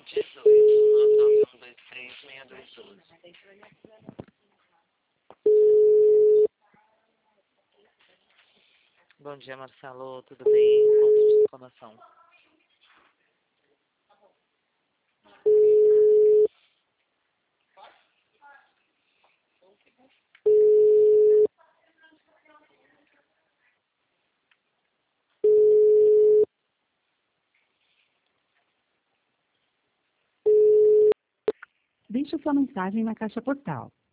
Bom dia, Marcelo. Tudo bem? Ponto de exclamação. Deixe sua mensagem na caixa postal.